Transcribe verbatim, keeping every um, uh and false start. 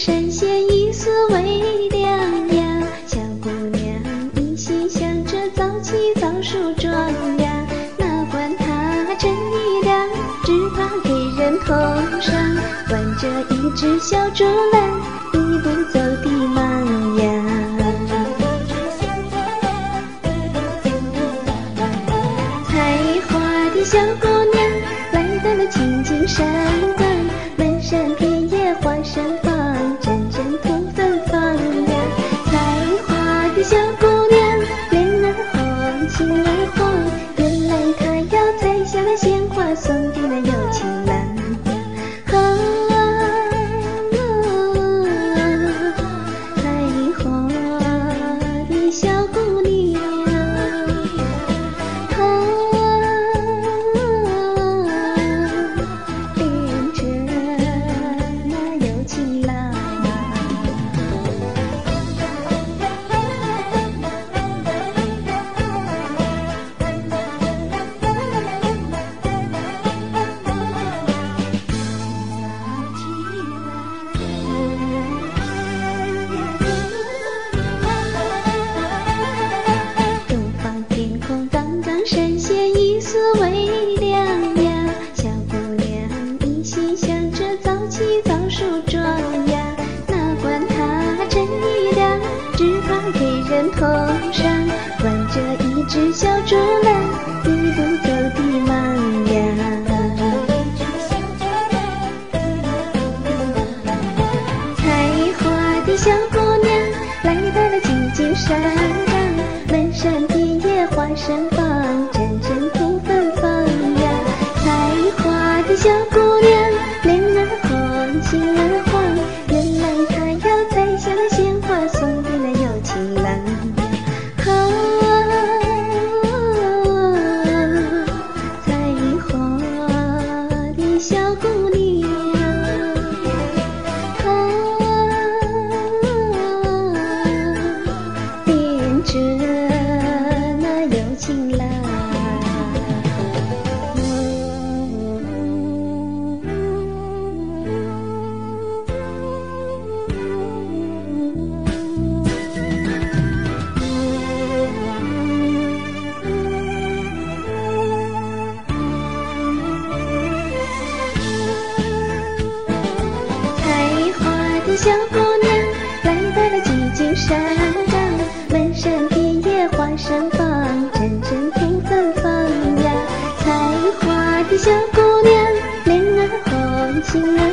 神仙一丝微凉呀，小姑娘一心想着早起早梳妆呀，哪管她真衣凉，只怕给人碰上，挽着一只小竹篮，一步走的忙呀。采花的小姑娘来到了青青山岗，满山遍野花盛放，阵阵土芬芳呀。采花的小姑娘脸儿红心儿慌，原来她要采下了鲜花送给那有情郎呀。啊采花的小姑娘，恋着那有情郎。东方天空刚刚神仙一丝微凉呀，小姑娘一心想着早起早梳妆呀，哪管她真衣凉，只怕给人碰上，挽着一只小竹篮，一步走的忙呀。采花的小姑娘来到了青青山岗，满山遍野花盛放，阵阵土芬芳呀。采花的小姑娘脸儿红心儿慌，原来她要采下了鲜花送给那有情郎呀。啊采花的小姑娘，恋着那有情郎。采花的小姑娘来到了青青山岗，满山遍野花盛放，阵阵土芬芳呀。采花的小姑娘脸儿红心儿